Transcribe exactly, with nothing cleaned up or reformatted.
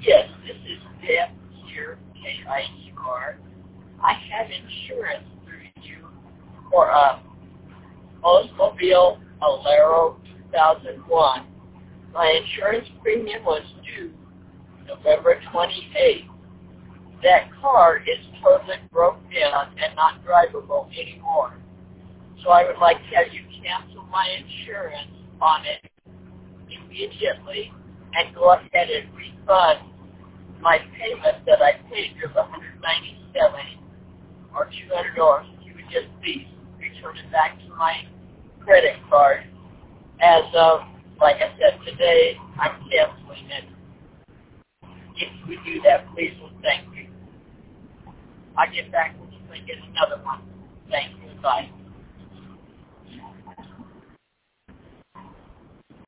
Yes, this is Deb here, K I E R. I have insurance through you for a Oldsmobile Alero two thousand one. My insurance premium was due November twenty-eighth. That car is totally broke down and not drivable anymore. So I would like to have you cancel my insurance on it immediately and go ahead and refund my payment that I paid you of one hundred ninety-seven dollars or two hundred dollars. If you would just please return it back to my credit card. As of, like I said today, I'm canceling it. If you would do that, please, well, thank you. I'll get back with you if I get another one. Thank you. Bye.